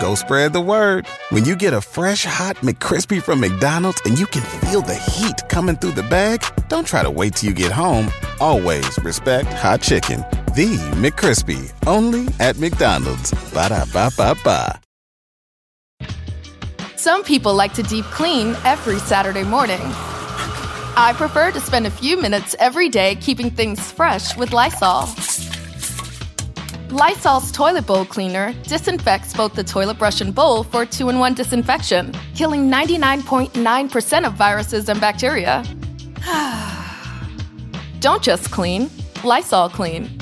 go spread the word. When you get a fresh, hot McCrispy from McDonald's and you can feel the heat coming through the bag, don't try to wait till you get home. Always respect hot chicken. The McCrispy, only at McDonald's. Ba-da-ba-ba-ba. Some people like to deep clean every Saturday morning. I prefer to spend a few minutes every day keeping things fresh with Lysol. Lysol's toilet bowl cleaner disinfects both the toilet brush and bowl for 2-in-1 disinfection, killing 99.9% of viruses and bacteria. Don't just clean, Lysol clean.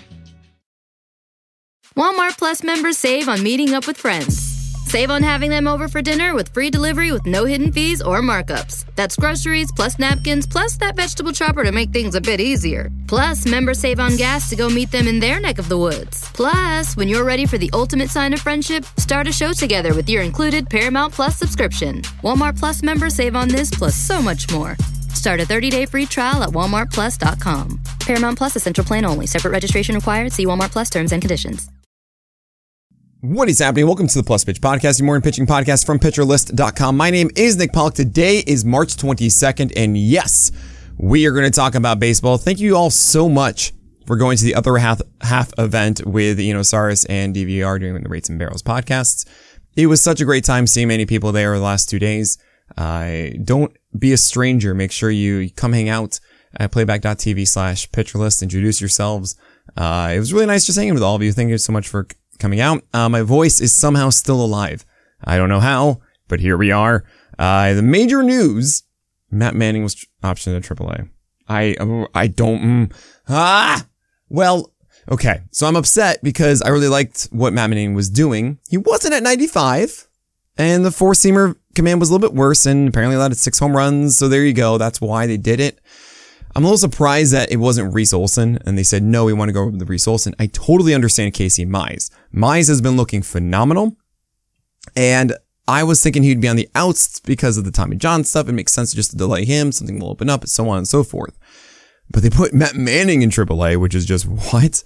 Walmart Plus members save on meeting up with friends. Save on having them over for dinner with free delivery with no hidden fees or markups. That's groceries, plus napkins, plus that vegetable chopper to make things a bit easier. Plus, members save on gas to go meet them in their neck of the woods. Plus, when you're ready for the ultimate sign of friendship, start a show together with your included Paramount Plus subscription. Walmart Plus members save on this plus so much more. Start a 30-day free trial at walmartplus.com. Paramount Plus Essential Plan only. Separate registration required. See Walmart Plus terms and conditions. What is happening? Welcome to the Plus Pitch Podcast, your morning pitching podcast from PitcherList.com. My name is Nick Pollock. Today is March 22nd, and yes, we are going to talk about baseball. Thank you all so much for going to the other half event with Enosaurus and DVR doing the Rates and Barrels podcasts. It was such a great time seeing many people there the last 2 days. Don't be a stranger. Make sure you come hang out at playback.tv/PitcherList. Introduce yourselves. It was really nice just hanging with all of you. Thank you so much for coming out. My voice is somehow still alive. I don't know how, but here we are. The major news, Matt Manning was optioned to AAA. Well, okay. So I'm upset because I really liked what Matt Manning was doing. He wasn't at 95, and the four-seamer command was a little bit worse, and apparently allowed 6 home runs. So there you go. That's why they did it. I'm a little surprised that it wasn't Reese Olson, and they said, no, we want to go with the Reese Olson. I totally understand Casey Mize. Mize has been looking phenomenal, and I was thinking he'd be on the outs because of the Tommy John stuff. It makes sense just to delay him. Something will open up, so on and so forth. But they put Matt Manning in AAA, which is just what?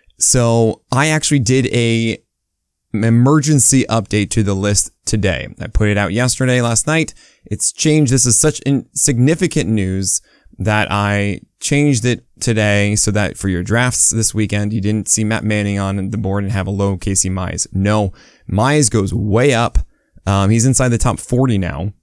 So I actually did an emergency update to the list today. I put it out last night. It's changed. This is such significant news that I changed it today so that for your drafts this weekend, you didn't see Matt Manning on the board and have a low Casey Mize. No, Mize goes way up. He's inside the top 40 now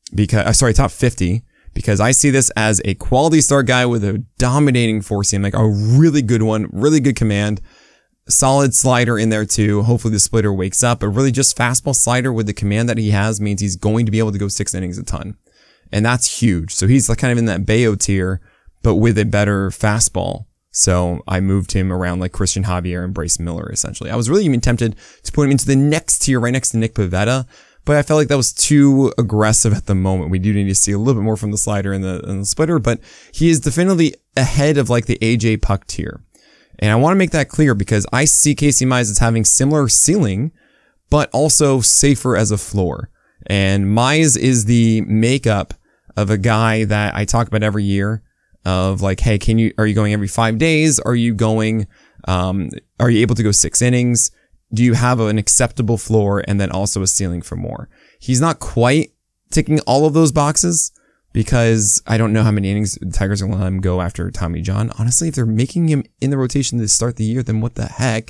top 50, because I see this as a quality start guy with a dominating four-seam, like a really good one, really good command, solid slider in there too. Hopefully the splitter wakes up, but really just fastball slider with the command that he has means he's going to be able to go 6 innings a ton. And that's huge. So he's like kind of in that Bayo tier, but with a better fastball. So I moved him around like Christian Javier and Bryce Miller, essentially. I was really even tempted to put him into the next tier right next to Nick Pivetta, but I felt like that was too aggressive at the moment. We do need to see a little bit more from the slider and the splitter, but he is definitely ahead of like the AJ Puck tier. And I want to make that clear because I see Casey Mize as having similar ceiling, but also safer as a floor. And Mize is the makeup of a guy that I talk about every year of like, hey, are you going every 5 days? Are you going, are you able to go 6 innings? Do you have an acceptable floor and then also a ceiling for more? He's not quite ticking all of those boxes because I don't know how many innings the Tigers are going to let him go after Tommy John. Honestly, if they're making him in the rotation to start the year, then what the heck?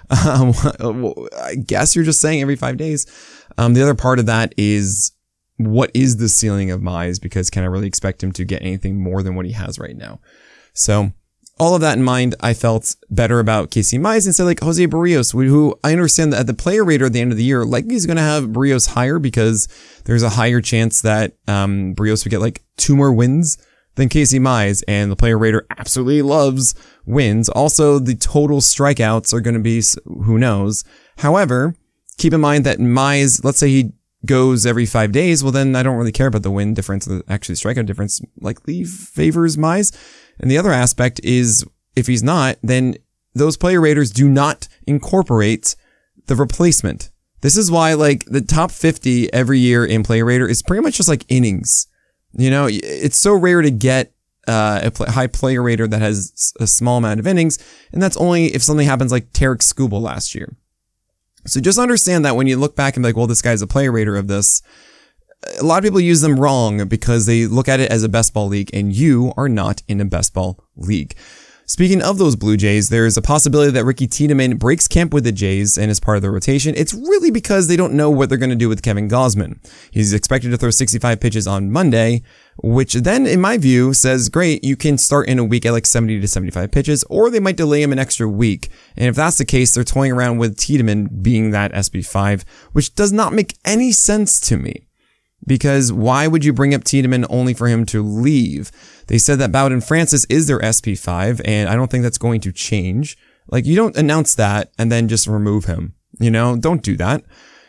I guess you're just saying every 5 days. The other part of that is, what is the ceiling of Mize? Because can I really expect him to get anything more than what he has right now? So all of that in mind, I felt better about Casey Mize instead of like Jose Barrios, who I understand that at the player rater at the end of the year, likely he's going to have Barrios higher because there's a higher chance that Barrios would get like 2 more wins than Casey Mize, and the player rater absolutely loves wins. Also, the total strikeouts are going to be, who knows. However, keep in mind that Mize, let's say he goes every 5 days, well then I don't really care about the win difference. Actually, strikeout difference likely favors Mize. And the other aspect is, if he's not, then those player raters do not incorporate the replacement. This is why like the top 50 every year in player rater is pretty much just like innings. You know, it's so rare to get a high player rater that has a small amount of innings, and that's only if something happens like Tarek Skubal last year. So just understand that when you look back and be like, well, this guy's a player rater of this, a lot of people use them wrong because they look at it as a best ball league, and you are not in a best ball league. Speaking of those Blue Jays, there's a possibility that Ricky Tiedemann breaks camp with the Jays and is part of the rotation. It's really because they don't know what they're going to do with Kevin Gausman. He's expected to throw 65 pitches on Monday, which then, in my view, says, great, you can start in a week at like 70 to 75 pitches, or they might delay him an extra week. And if that's the case, they're toying around with Tiedemann being that SB5, which does not make any sense to me. Because why would you bring up Tiedemann only for him to leave? They said that Bowden Francis is their SP5, and I don't think that's going to change. Like, you don't announce that and then just remove him. Don't do that.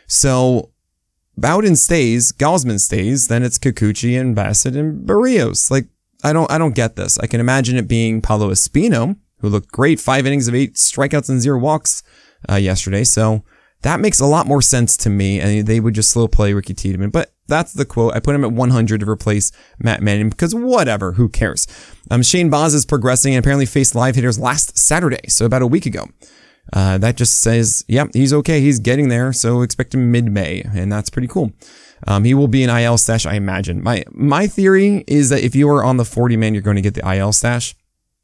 So, Bowden stays, Gausman stays, then it's Kikuchi and Bassett and Barrios. Like, I don't get this. I can imagine it being Paulo Espino, who looked great, 5 innings of 8 strikeouts and 0 walks yesterday. So, that makes a lot more sense to me, and they would just slow play Ricky Tiedemann. But that's the quote. I put him at 100 to replace Matt Manning because whatever, who cares? Shane Baz is progressing and apparently faced live hitters last Saturday, so about a week ago. That just says, yep, he's okay. He's getting there, so expect him mid-May, and that's pretty cool. He will be an IL stash, I imagine. My theory is that if you are on the 40-man, you're going to get the IL stash.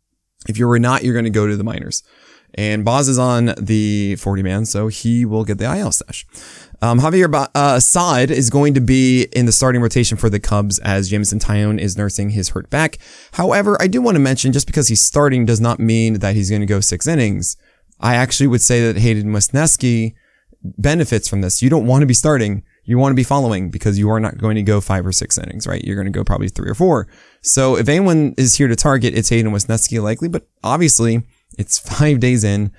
If you were not, you're going to go to the minors. And Baz is on the 40-man, so he will get the IL stash. Javier Assad is going to be in the starting rotation for the Cubs as Jameson Taillon is nursing his hurt back. However, I do want to mention, just because he's starting does not mean that he's going to go 6 innings. I actually would say that Hayden Wesneski benefits from this. You don't want to be starting. You want to be following because you are not going to go 5 or 6 innings, right? You're going to go probably 3 or 4. So if anyone is here to target, it's Hayden Wesneski likely, but obviously it's 5 days in.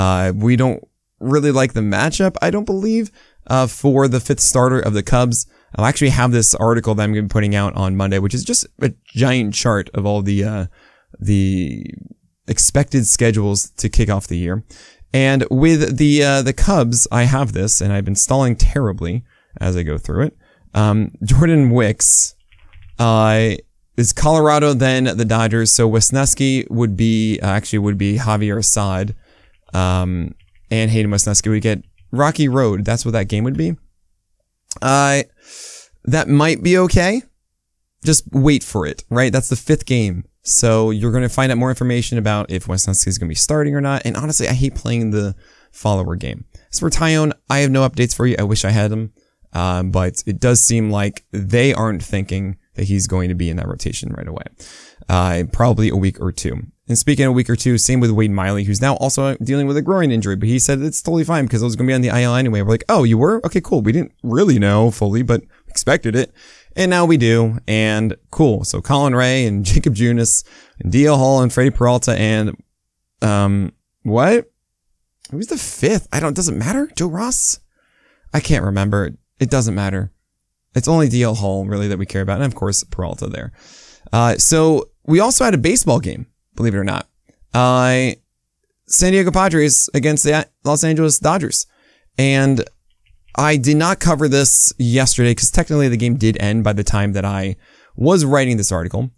We don't really like the matchup, I don't believe, for the 5th starter of the Cubs. I'll actually have this article that I'm going to be putting out on Monday, which is just a giant chart of all the expected schedules to kick off the year. And with the Cubs, I have this, and I've been stalling terribly as I go through it. Jordan Wicks, is Colorado, then the Dodgers. So Wesneski would be Javier Assad, and Hayden Wesneski would get Rocky Road. That's what that game would be. That might be okay. Just wait for it, right? That's the 5th game. So you're going to find out more information about if Wesneski is going to be starting or not. And honestly, I hate playing the follower game. As for Taillon, I have no updates for you. I wish I had them. But it does seem like they aren't thinking that he's going to be in that rotation right away. Probably a week or 2. And speaking of a week or 2, same with Wade Miley, who's now also dealing with a groin injury, but he said it's totally fine because I was going to be on the IL anyway. We're like, oh, you were? Okay, cool. We didn't really know fully, but expected it. And now we do. And cool. So Colin Ray and Jacob Junis and DL Hall and Freddie Peralta and, what? Who's the 5th? It doesn't matter. Joe Ross? I can't remember. It doesn't matter. It's only DL Hall really that we care about. And of course, Peralta there. So we also had a baseball game, believe it or not. San Diego Padres against the Los Angeles Dodgers. And I did not cover this yesterday because technically the game did end by the time that I was writing this article.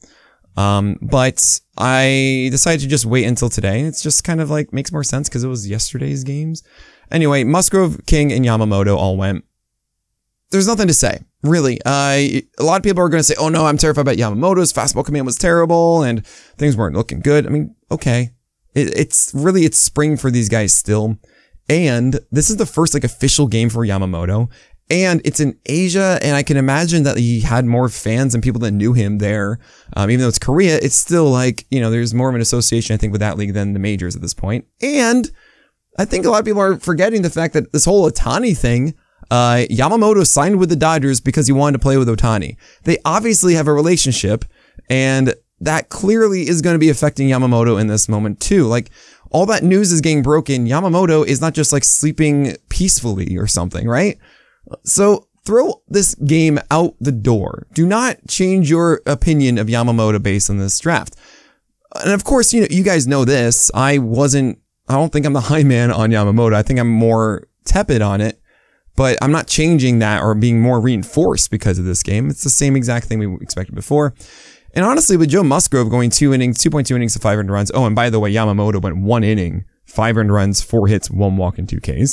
But I decided to just wait until today. It's just kind of like makes more sense because it was yesterday's games. Anyway, Musgrove, King, and Yamamoto all went. There's nothing to say, really. A lot of people are going to say, oh no, I'm terrified about Yamamoto's fastball command was terrible and things weren't looking good. I mean, okay. It's spring for these guys still. And this is the first official game for Yamamoto. And it's in Asia, and I can imagine that he had more fans and people that knew him there. Even though it's Korea, it's still there's more of an association, I think, with that league than the majors at this point. And I think a lot of people are forgetting the fact that this whole Ohtani thing, Yamamoto signed with the Dodgers because he wanted to play with Ohtani. They obviously have a relationship, and that clearly is going to be affecting Yamamoto in this moment too. All that news is getting broken. Yamamoto is not just sleeping peacefully or something, right? So throw this game out the door. Do not change your opinion of Yamamoto based on this draft. And of course, you guys know this. I don't think I'm the high man on Yamamoto. I think I'm more tepid on it, but I'm not changing that or being more reinforced because of this game. It's the same exact thing we expected before. And honestly, with Joe Musgrove going 2.2 innings to 5 earned runs. Oh, and by the way, Yamamoto went 1 inning, 5 earned runs, 4 hits, 1 walk, and 2 Ks.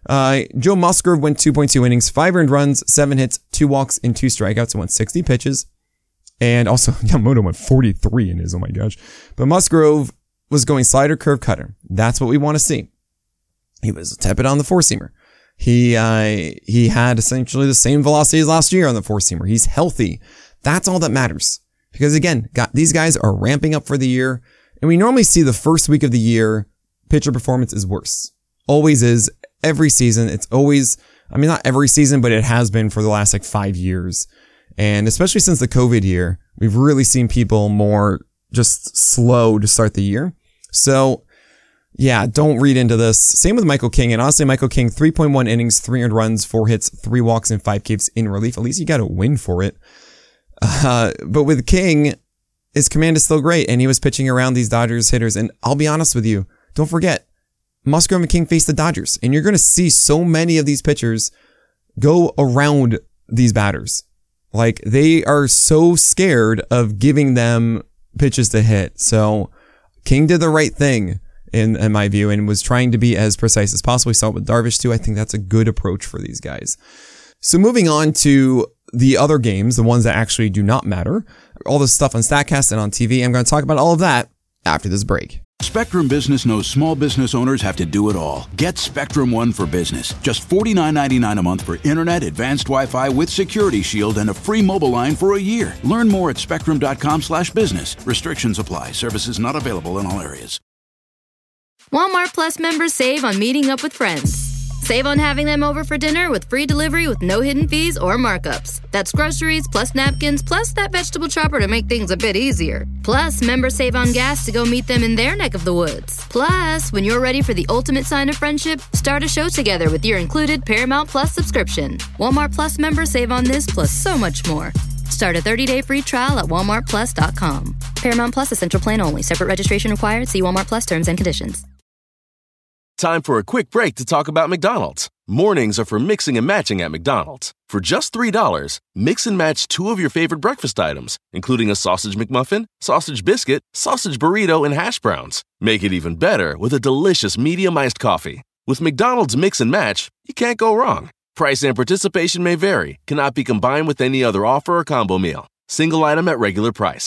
Joe Musgrove went 2.2 innings, 5 earned runs, 7 hits, 2 walks, and 2 strikeouts, and went 60 pitches. And also, Yamamoto went 43 in his, oh my gosh. But Musgrove was going slider, curve, cutter. That's what we want to see. He was tepid on the four-seamer. He had essentially the same velocity as last year on the four-seamer. He's healthy. That's all that matters. Because again, these guys are ramping up for the year. And we normally see the first week of the year, pitcher performance is worse. Always is. Every season. It's always, I mean, not every season, but it has been for the last 5 years. And especially since the COVID year, we've really seen people more just slow to start the year. So yeah, don't read into this. Same with Michael King. And honestly, Michael King, 3.1 innings, 3 earned runs, 4 hits, 3 walks, and 5 Ks in relief. At least you got to win for it. But with King, his command is still great. And he was pitching around these Dodgers hitters. And I'll be honest with you, don't forget, Musgrove and King face the Dodgers. And you're going to see so many of these pitchers go around these batters. Like, they are so scared of giving them pitches to hit. So King did the right thing in my view, and was trying to be as precise as possible. We saw it with Darvish too. I think that's a good approach for these guys. So moving on to the other games, the ones that actually do not matter, all the stuff on StatCast and on TV. I'm going to talk about all of that after this break. Spectrum Business knows small business owners have to do it all. Get Spectrum One for business. Just $49.99 a month for internet, advanced Wi-Fi with Security Shield, and a free mobile line for a year. Learn more at spectrum.com/business. Restrictions apply. Services not available in all areas. Walmart Plus members save on meeting up with friends. Save on having them over for dinner with free delivery with no hidden fees or markups. That's groceries, plus napkins, plus that vegetable chopper to make things a bit easier. Plus, members save on gas to go meet them in their neck of the woods. Plus, when you're ready for the ultimate sign of friendship, start a show together with your included Paramount Plus subscription. Walmart Plus members save on this plus so much more. Start a 30-day free trial at walmartplus.com. Paramount Plus Essential Plan only. Separate registration required. See Walmart Plus terms and conditions. Time for a quick break to talk about McDonald's. Mornings are for mixing and matching at McDonald's. For just $3, mix and match 2 of your favorite breakfast items, including a sausage McMuffin, sausage biscuit, sausage burrito, and hash browns. Make it even better with a delicious medium iced coffee. With McDonald's Mix and Match, you can't go wrong. Price and participation may vary. Cannot be combined with any other offer or combo meal. Single item at regular price.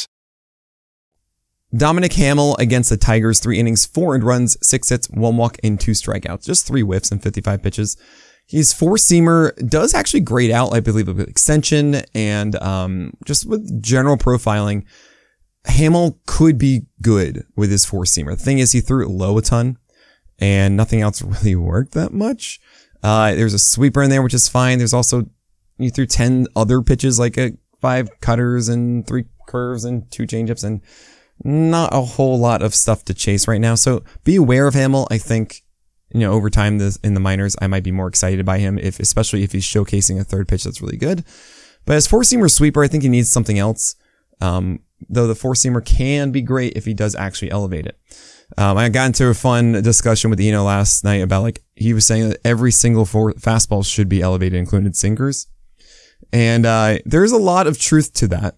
Dominic Hamill against the Tigers, 3 innings, 4 earned runs, 6 hits, 1 walk, and 2 strikeouts. Just 3 whiffs and 55 pitches. His four-seamer does actually grade out, I believe, with extension and just with general profiling. Hamill could be good with his four-seamer. The thing is, he threw it low a ton, and nothing else really worked that much. There's a sweeper in there, which is fine. There's also, you threw 10 other pitches, like 5 cutters and 3 curves and 2 changeups, and not a whole lot of stuff to chase right now. So be aware of Hamill. I think, over time in the minors, I might be more excited by him, especially if he's showcasing a third pitch that's really good. But as four-seamer sweeper, I think he needs something else. Though the four-seamer can be great if he does actually elevate it. I got into a fun discussion with Eno last night about he was saying that every single fastball should be elevated, including sinkers. And there's a lot of truth to that.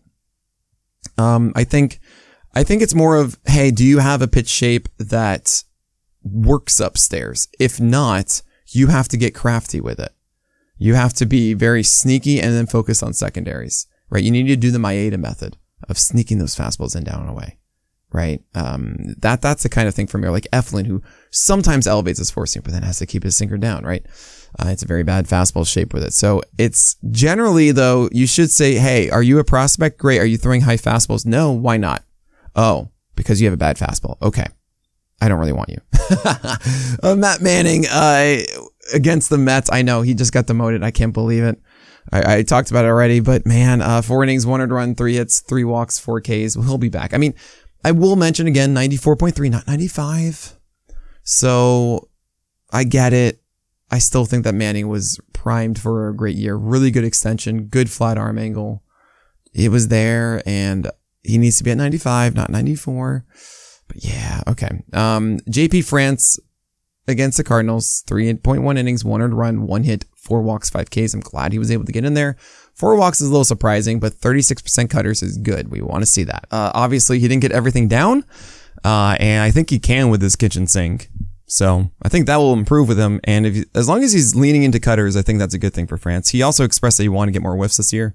I think it's more of, hey, do you have a pitch shape that works upstairs? If not, you have to get crafty with it. You have to be very sneaky and then focus on secondaries, right? You need to do the Maeda method of sneaking those fastballs in, down, and away, right? That's the kind of thing for me, like Eflin, who sometimes elevates his four-seam, but then has to keep his sinker down, right? It's a very bad fastball shape with it. So it's generally, though, you should say, hey, are you a prospect? Great. Are you throwing high fastballs? No, why not? Oh, because you have a bad fastball. Okay. I don't really want you. Matt Manning, against the Mets. I know he just got demoted. I can't believe it. I talked about it already, but man, 4 innings, 1 earned run, 3 hits, 3 walks, 4 Ks. Well, he'll be back. I mean, I will mention again, 94.3, not 95. So I get it. I still think that Manning was primed for a great year. Really good extension, good flat arm angle. It was there, and he needs to be at 95, not 94. But yeah, okay. JP France against the Cardinals, 3.1 innings, 1 earned run, 1 hit, 4 walks, 5 Ks. I'm glad he was able to get in there. 4 walks is a little surprising, but 36% cutters is good. We want to see that. Obviously, he didn't get everything down, and I think he can with his kitchen sink. So I think that will improve with him. And as long as he's leaning into cutters, I think that's a good thing for France. He also expressed that he wanted to get more whiffs this year.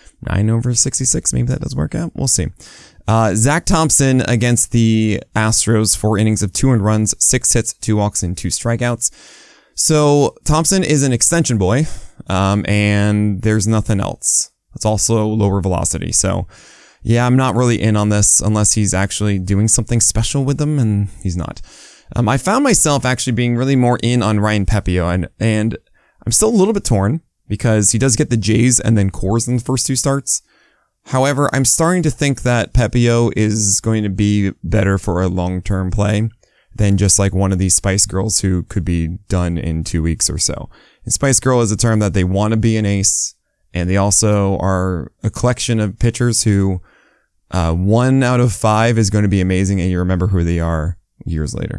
9/66. Maybe that does work out. We'll see. Zach Thompson against the Astros, 4 innings of 2 earned runs, 6 hits, 2 walks, and 2 strikeouts. So Thompson is an extension boy, and there's nothing else. It's also lower velocity. So yeah, I'm not really in on this unless he's actually doing something special with them, and he's not. I found myself actually being really more in on Ryan Pepiot, and I'm still a little bit torn because he does get the Jays and then Coors in the first 2 starts. However, I'm starting to think that Pepiot is going to be better for a long-term play than just like one of these Spice Girls who could be done in 2 weeks or so. And Spice Girl is a term that they want to be an ace, and they also are a collection of pitchers who 1 out of 5 is going to be amazing, and you remember who they are years later.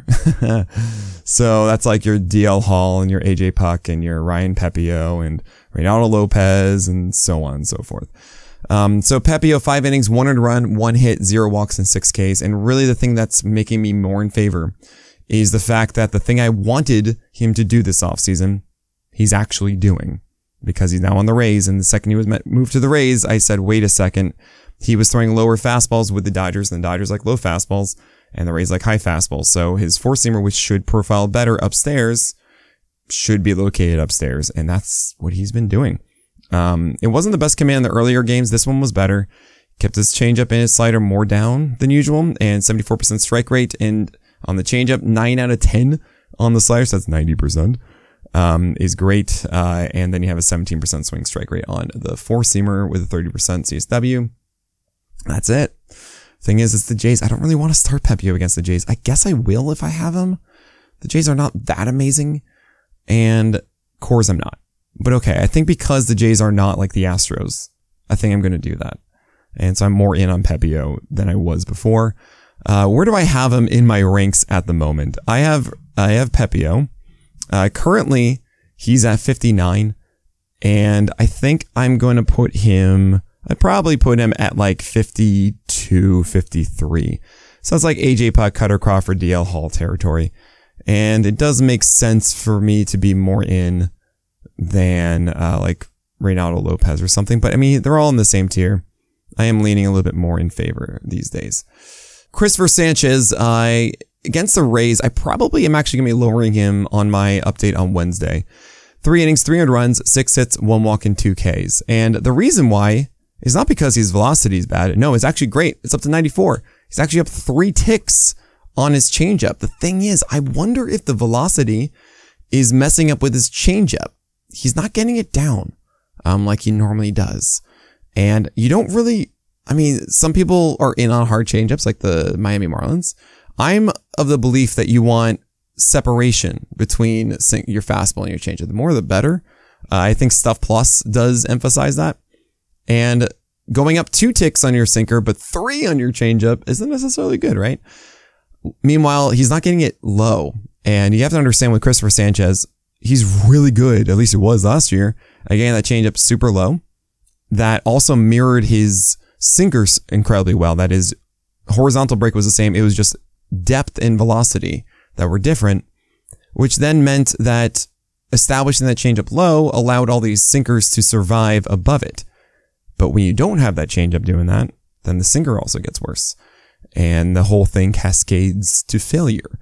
So that's like your DL Hall and your AJ Puck and your Ryan Pepiot and Reynaldo Lopez and so on and so forth. So Pepiot, 5 innings, 1 earned run, 1 hit, 0 walks, and 6 Ks. And really the thing that's making me more in favor is the fact that the thing I wanted him to do this offseason, he's actually doing, because he's now on the Rays. And the second he was moved to the Rays, I said, wait a second. He was throwing lower fastballs with the Dodgers, and the Dodgers like low fastballs, and the Rays like high fastballs. So his 4-seamer, which should profile better upstairs, should be located upstairs. And that's what he's been doing. It wasn't the best command in the earlier games. This one was better. Kept his changeup and his slider more down than usual, and 74% strike rate. And on the changeup, 9 out of 10 on the slider. So that's 90%. Is great. And then you have a 17% swing strike rate on the 4-seamer with a 30% CSW. That's it. Thing is, it's the Jays. I don't really want to start Pepiot against the Jays. I guess I will if I have him. The Jays are not that amazing, and Coors I'm not. But okay, I think because the Jays are not like the Astros, I think I'm going to do that. And so I'm more in on Pepiot than I was before. Where do I have him in my ranks at the moment? I have Pepiot. Currently, he's at 59, and I think I'm going to put him... I'd probably put him at like 52, 53. Sounds like AJ Puck, Cutter Crawford, DL Hall territory. And it does make sense for me to be more in than like Reynaldo Lopez or something. But I mean, they're all in the same tier. I am leaning a little bit more in favor these days. Christopher Sanchez, against the Rays, I probably am actually going to be lowering him on my update on Wednesday. 3 innings, 3 earned runs, 6 hits, 1 walk, and 2 Ks. And the reason why is not because his velocity is bad. No, it's actually great. It's up to 94. He's actually up 3 ticks on his changeup. The thing is, I wonder if the velocity is messing up with his changeup. He's not getting it down, like he normally does. And you don't really, I mean, some people are in on hard changeups like the Miami Marlins. I'm of the belief that you want separation between your fastball and your changeup. The more, the better. I think Stuff Plus does emphasize that. And going up 2 ticks on your sinker, but 3 on your changeup isn't necessarily good, right? Meanwhile, he's not getting it low. And you have to understand with Christopher Sanchez, he's really good. At least it was last year. Again, that changeup super low. That also mirrored his sinkers incredibly well. That is, horizontal break was the same. It was just depth and velocity that were different, which then meant that establishing that changeup low allowed all these sinkers to survive above it. But when you don't have that changeup doing that, then the sinker also gets worse. And the whole thing cascades to failure.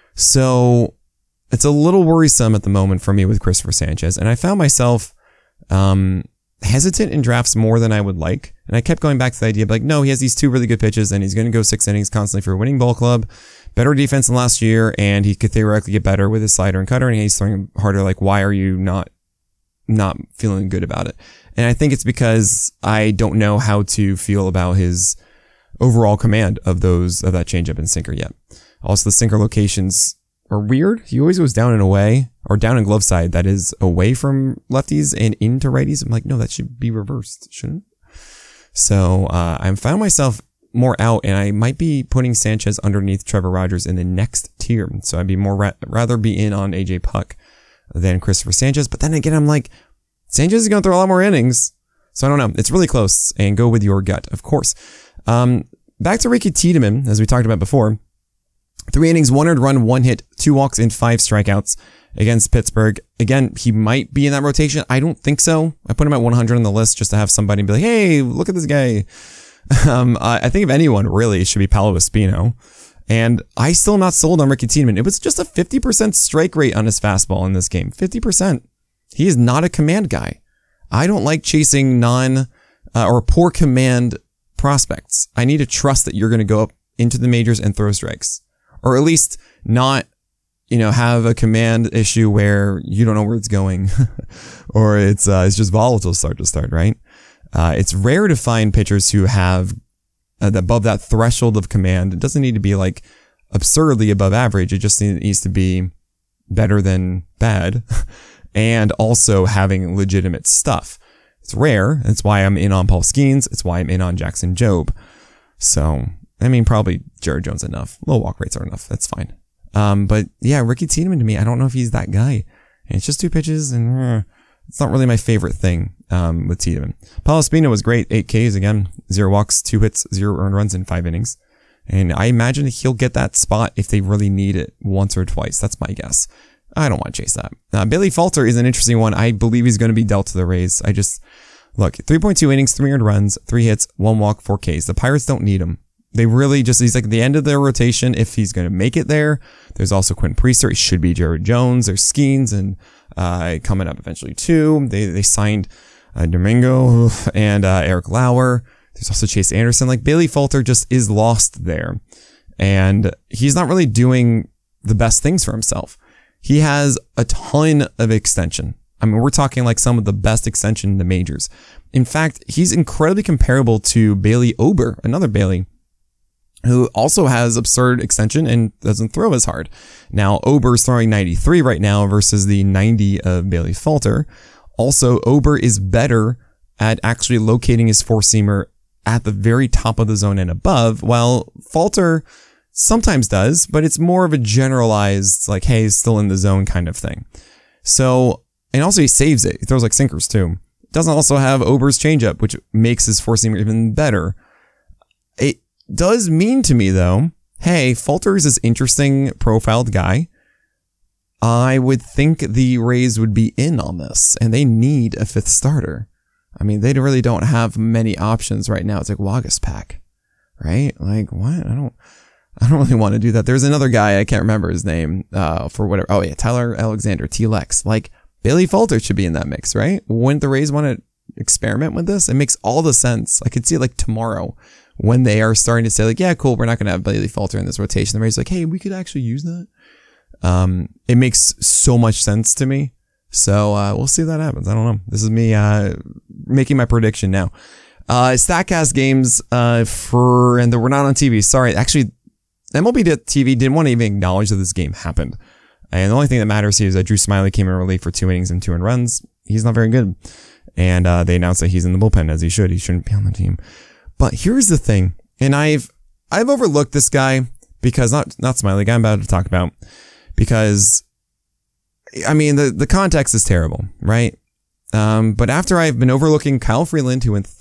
So it's a little worrisome at the moment for me with Christopher Sanchez. And I found myself hesitant in drafts more than I would like. And I kept going back to the idea of like, no, he has these 2 really good pitches and he's going to go 6 innings constantly for a winning ball club. Better defense than last year. And he could theoretically get better with his slider and cutter. And he's throwing harder. Like, why are you not feeling good about it? And I think it's because I don't know how to feel about his overall command of that changeup and sinker yet. Also, the sinker locations are weird. He always goes down and away, or down and glove side, that is away from lefties and into righties. I'm like, no, that should be reversed, shouldn't it? So, I found myself more out, and I might be putting Sanchez underneath Trevor Rogers in the next tier. So I'd be more rather be in on AJ Puck than Christopher Sanchez. But then again, I'm like, Sanchez is going to throw a lot more innings. So I don't know. It's really close, and go with your gut, of course. Back to Ricky Tiedemann, as we talked about before. 3 innings, 1 earned run, 1 hit, 2 walks, and 5 strikeouts against Pittsburgh. Again, he might be in that rotation. I don't think so. I put him at 100 on the list just to have somebody be like, hey, look at this guy. I think if anyone really, it should be Paolo Espino. And I still am not sold on Ricky Tiedemann. It was just a 50% strike rate on his fastball in this game. 50%. He is not a command guy. I don't like chasing or poor command prospects. I need to trust that you're going to go up into the majors and throw strikes. Or at least not, have a command issue where you don't know where it's going. Or it's just volatile start to start, right? It's rare to find pitchers who have above that threshold of command. It doesn't need to be like absurdly above average. It just needs to be better than bad and also having legitimate stuff. It's rare. That's why I'm in on Paul Skeens. It's why I'm in on Jackson Jobe. So, probably Jared Jones enough. Low walk rates are enough. That's fine. But yeah, Ricky Tiedemann to me, I don't know if he's that guy. And it's just 2 pitches and it's not really my favorite thing with Tiedemann. Paolo Espino was great. 8 Ks again, 0 walks, 2 hits, 0 earned runs in 5 innings. And I imagine he'll get that spot if they really need it once or twice. That's my guess. I don't want to chase that. Bailey Falter is an interesting one. I believe he's going to be dealt to the Rays. Look, 3.2 innings, 3 earned runs, 3 hits, 1 walk, 4 Ks. The Pirates don't need him. They really he's like at the end of their rotation if he's going to make it there. There's also Quinn Priester. It should be Jared Jones. There's Skeens and coming up eventually too. They signed Domingo and Eric Lauer. There's also Chase Anderson. Like Bailey Falter just is lost there. And he's not really doing the best things for himself. He has a ton of extension. We're talking like some of the best extension in the majors. In fact, he's incredibly comparable to Bailey Ober, another Bailey, who also has absurd extension and doesn't throw as hard. Now, Ober's throwing 93 right now versus the 90 of Bailey Falter. Also, Ober is better at actually locating his four-seamer at the very top of the zone and above, while Falter sometimes does, but it's more of a generalized, like, hey, he's still in the zone kind of thing. So, and also he saves it. He throws like sinkers too. Doesn't also have Ober's changeup, which makes his four-seamer even better. It does mean to me, though, hey, Falter is this interesting profiled guy. I would think the Rays would be in on this, and they need a fifth starter. They really don't have many options right now. It's like Waguespack, right? Like, what? I don't really want to do that. There's another guy, I can't remember his name, for whatever. Oh yeah, Tyler Alexander, T-Lex. Like, Bailey Falter should be in that mix, right? Wouldn't the Rays want to experiment with this? It makes all the sense. I could see it like tomorrow when they are starting to say like, yeah, cool, we're not going to have Bailey Falter in this rotation. The Rays are like, hey, we could actually use that. It makes so much sense to me. So, we'll see if that happens. I don't know. This is me, making my prediction now. StatCast games, and we're not on TV. Sorry. Actually, MLB TV didn't want to even acknowledge that this game happened. And the only thing that matters here is that Drew Smyly came in relief for 2 innings and 2 earned runs. He's not very good. And, they announced that he's in the bullpen as he should. He shouldn't be on the team. But here's the thing. And I've overlooked this guy because not Smyly, the guy I'm about to talk about, because the context is terrible, right? But after I've been overlooking Kyle Freeland, who went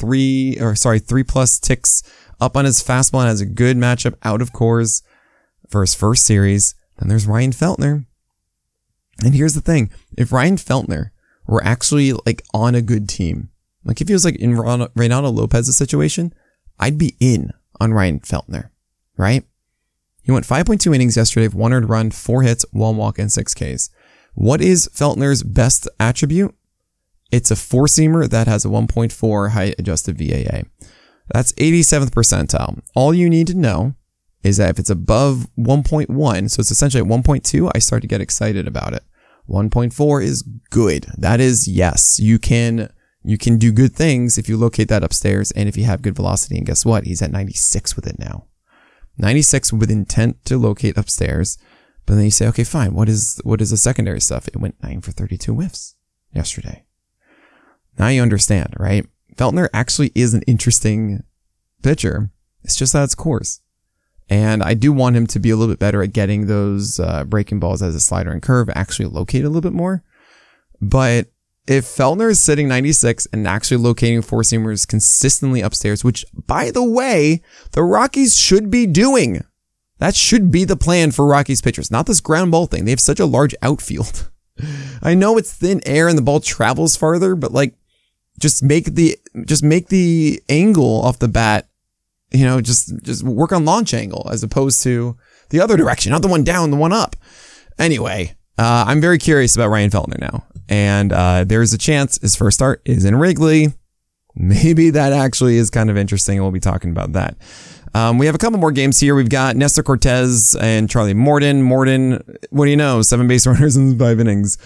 3+ ticks up on his fastball and has a good matchup out of Coors for his first series, then there's Ryan Feltner. And here's the thing. If Ryan Feltner were actually like on a good team, like if he was like in Reynaldo Lopez's situation, I'd be in on Ryan Feltner, right? He went 5.2 innings yesterday, 1 earned run, 4 hits, 1 walk, and 6 Ks. What is Feltner's best attribute? It's a four-seamer that has a 1.4 height adjusted VAA. That's 87th percentile. All you need to know is that if it's above 1.1, so it's essentially at 1.2, I start to get excited about it. 1.4 is good. That is, yes, you can do good things if you locate that upstairs and if you have good velocity. And guess what? He's at 96 with it now. 96 with intent to locate upstairs. But then you say, okay, fine. What is the secondary stuff? It went 9 for 32 whiffs yesterday. Now you understand, right? Feltner actually is an interesting pitcher. It's just that it's Coors. And I do want him to be a little bit better at getting those breaking balls as a slider and curve, actually locate a little bit more. But if Feltner is sitting 96 and actually locating four-seamers consistently upstairs, which, by the way, the Rockies should be doing. That should be the plan for Rockies pitchers, not this ground ball thing. They have such a large outfield. I know it's thin air and the ball travels farther, but like, just make the angle off the bat, just work on launch angle as opposed to the other direction, not the one down, the one up. Anyway, I'm very curious about Ryan Feltner now. And there's a chance his first start is in Wrigley. Maybe that actually is kind of interesting. We'll be talking about that. We have a couple more games here. We've got Nestor Cortez and Charlie Morton. Morton, what do you know? 7 base runners in 5 innings.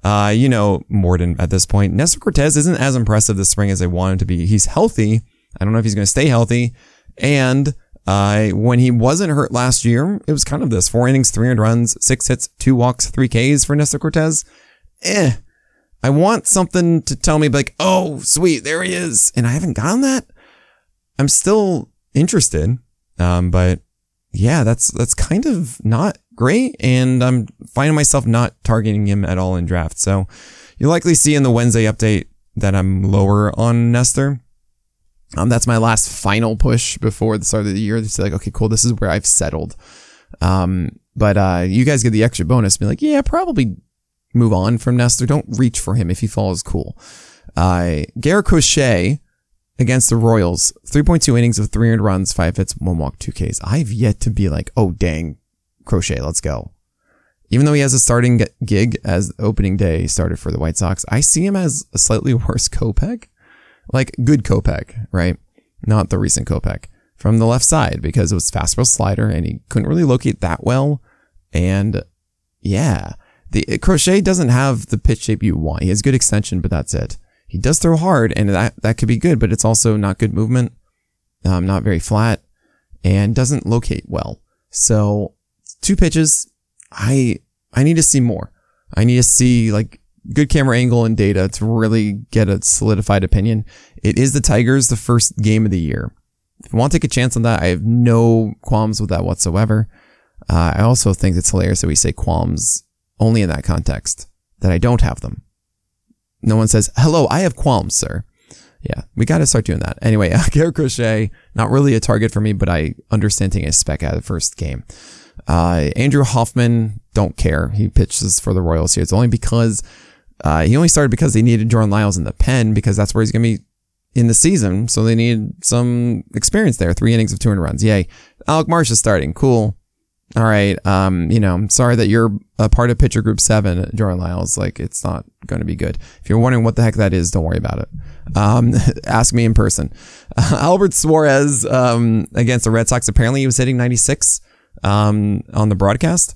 Morton at this point. Nestor Cortez isn't as impressive this spring as I want him to be. He's healthy. I don't know if he's going to stay healthy. And when he wasn't hurt last year, it was kind of this 4 innings, 300 runs, 6 hits, 2 walks, 3 Ks for Nestor Cortez. I want something to tell me like, oh, sweet, there he is. And I haven't gotten that. I'm still interested. But yeah, that's kind of not great. And I'm finding myself not targeting him at all in draft. So you'll likely see in the Wednesday update that I'm lower on Nestor. That's my last final push before the start of the year. It's like, okay, cool. This is where I've settled. But you guys get the extra bonus. Be like, yeah, probably move on from Nestor. Don't reach for him if he falls cool. Garrett Crochet against the Royals, 3.2 innings of 300 runs, 5 hits, 1 walk, 2 Ks. I've yet to be like, oh, dang, Crochet, let's go. Even though he has a starting gig as opening day started for the White Sox, I see him as a slightly worse Kopech. Like good Kopech, right? Not the recent Kopech from the left side because it was fastball slider and he couldn't really locate that well. And yeah, the Crochet doesn't have the pitch shape you want. He has good extension, but that's it. He does throw hard and that could be good, but it's also not good movement. Not very flat and doesn't locate well. So 2 pitches. I need to see more. I need to see like good camera angle and data to really get a solidified opinion. It is the Tigers, the first game of the year. If you want to take a chance on that, I have no qualms with that whatsoever. I also think it's hilarious that we say qualms only in that context, that I don't have them. No one says, hello, I have qualms, sir. Yeah, we got to start doing that. Anyway, Garrett Crochet, not really a target for me, but I understand taking a spec out of the first game. Andrew Hoffman, don't care. He pitches for the Royals here. It's only because he only started because they needed Jordan Lyles in the pen because that's where he's going to be in the season. So they need some experience there. 3 innings of 200 runs. Yay. Alec Marsh is starting. Cool. All right. I'm sorry that you're a part of pitcher group 7, Jordan Lyles. Like, it's not going to be good. If you're wondering what the heck that is, don't worry about it. Ask me in person. Albert Suarez, against the Red Sox. Apparently he was hitting 96, on the broadcast.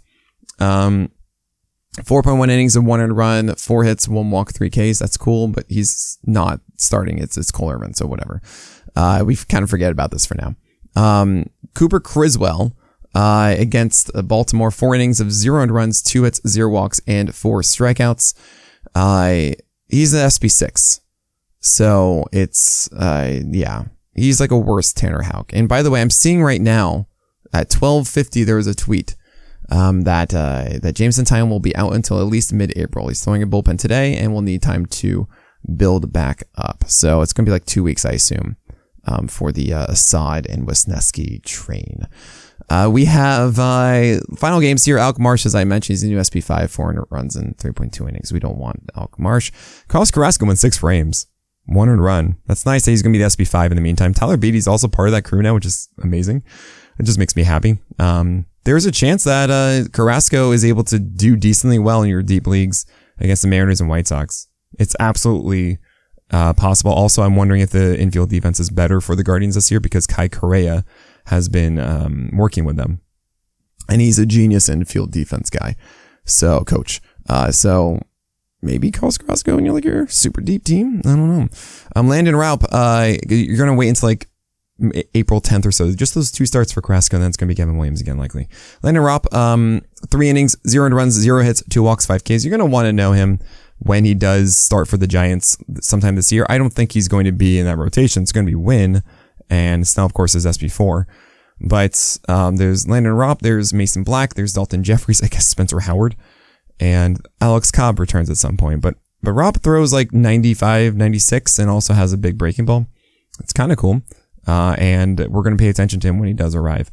4.1 innings of 100 run, 4 hits, 1 walk, 3 Ks. That's cool, but he's not starting. It's Cole Irvin, so whatever. We kind of forget about this for now. Cooper Criswell, against Baltimore, 4 innings of 0 runs, 2 hits, 0 walks, and 4 strikeouts. He's an SP6. So it's, he's like a worse Tanner Houck. And by the way, I'm seeing right now at 12:50, there was a tweet, that Jameson Taillon will be out until at least mid-April. He's throwing a bullpen today and will need time to build back up. So it's going to be like 2 weeks, I assume, for the Assad and Wisniewski train. We have final games here. Alec Marsh, as I mentioned, he's a new SP5, 400 runs and 3.2 innings. We don't want Alec Marsh. Carlos Carrasco in 6 frames, 100 run. That's nice that he's going to be the SP5 in the meantime. Tyler Beatty's also part of that crew now, which is amazing. It just makes me happy. There's a chance that Carrasco is able to do decently well in your deep leagues against the Mariners and White Sox. It's absolutely possible. Also, I'm wondering if the infield defense is better for the Guardians this year because Kai Correa has been working with them. And he's a genius infield defense guy. So, coach. So maybe Carlos Carrasco and you're like your super deep team. I don't know. Landon Raup, you're going to wait until like April 10th or so. Just those 2 starts for Carrasco, and then it's going to be Kevin Williams again, likely. Landon Raup, 3 innings, 0 runs, 0 hits, 2 walks, 5 Ks. You're going to want to know him when he does start for the Giants sometime this year. I don't think he's going to be in that rotation. It's going to be Wynn, and Snell, of course, is SP4. But there's Landon Raup, there's Mason Black, there's Dalton Jeffries, I guess Spencer Howard, and Alex Cobb returns at some point. But Raup throws like 95, 96, and also has a big breaking ball. It's kind of cool. And we're going to pay attention to him when he does arrive.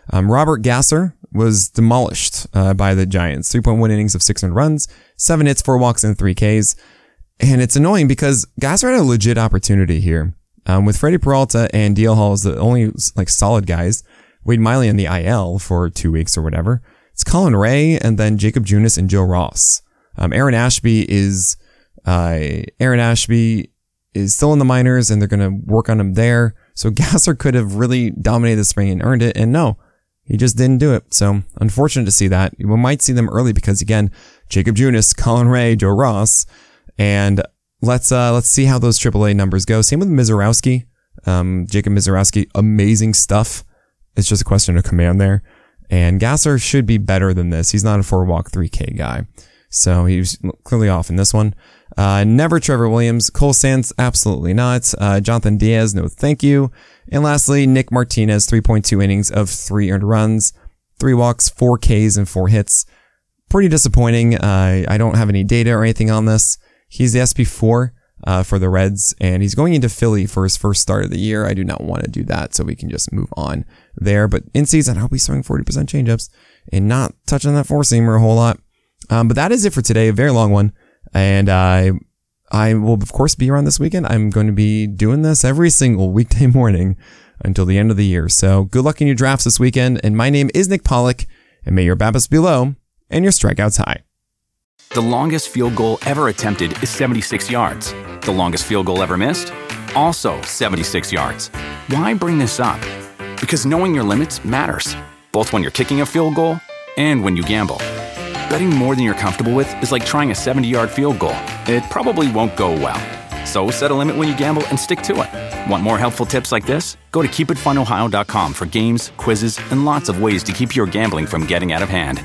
Robert Gasser was demolished by the Giants. 3.1 innings of 6 earned runs, 7 hits, 4 walks, and 3 Ks. And it's annoying because Gasser had a legit opportunity here. With Freddie Peralta and DL Hall as the only solid guys, Wade Miley in the IL for 2 weeks or whatever. It's Colin Ray and then Jacob Junis and Joe Ross. Aaron Ashby is still in the minors and they're going to work on him there. So Gasser could have really dominated the spring and earned it. And no, he just didn't do it. So unfortunate to see that. We might see them early because again, Jacob Junis, Colin Ray, Joe Ross, and let's see how those AAA numbers go. Same with Mizorowski. Jacob Mizorowski, amazing stuff. It's just a question of command there. And Gasser should be better than this. He's not a 4-walk 3K guy. So he was clearly off in this one. Never Trevor Williams. Cole Sands, absolutely not. Jonathan Diaz, no thank you. And lastly, Nick Martinez, 3.2 innings of 3 earned runs, 3 walks, 4 Ks, and 4 hits. Pretty disappointing. I don't have any data or anything on this. He's the SP4 for the Reds, and he's going into Philly for his first start of the year. I do not want to do that, so we can just move on there. But in season, I'll be throwing 40% changeups and not touching that 4-seamer a whole lot. But that is it for today. A very long one. And I will, of course, be around this weekend. I'm going to be doing this every single weekday morning until the end of the year. So good luck in your drafts this weekend. And my name is Nick Pollock, and may your BABIPs be low and your strikeouts high. The longest field goal ever attempted is 76 yards. The longest field goal ever missed? Also 76 yards. Why bring this up? Because knowing your limits matters, both when you're kicking a field goal and when you gamble. Betting more than you're comfortable with is like trying a 70-yard field goal. It probably won't go well. So set a limit when you gamble and stick to it. Want more helpful tips like this? Go to keepitfunohio.com for games, quizzes, and lots of ways to keep your gambling from getting out of hand.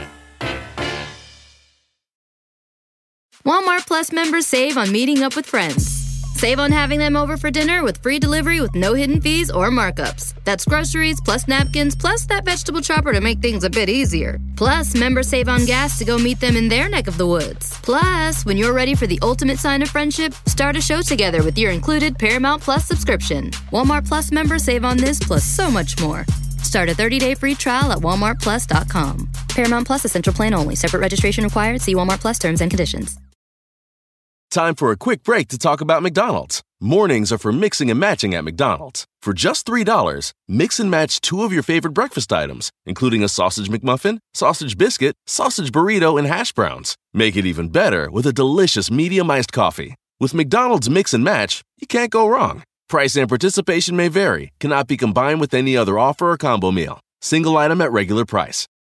Walmart Plus members save on meeting up with friends. Save on having them over for dinner with free delivery with no hidden fees or markups. That's groceries, plus napkins, plus that vegetable chopper to make things a bit easier. Plus, members save on gas to go meet them in their neck of the woods. Plus, when you're ready for the ultimate sign of friendship, start a show together with your included Paramount Plus subscription. Walmart Plus members save on this plus so much more. Start a 30-day free trial at walmartplus.com. Paramount Plus Essential Plan only. Separate registration required. See Walmart Plus terms and conditions. Time for a quick break to talk about McDonald's. Mornings are for mixing and matching at McDonald's. For just $3, mix and match 2 of your favorite breakfast items, including a sausage McMuffin, sausage biscuit, sausage burrito, and hash browns. Make it even better with a delicious medium iced coffee. With McDonald's Mix and Match, you can't go wrong. Price and participation may vary, cannot be combined with any other offer or combo meal. Single item at regular price.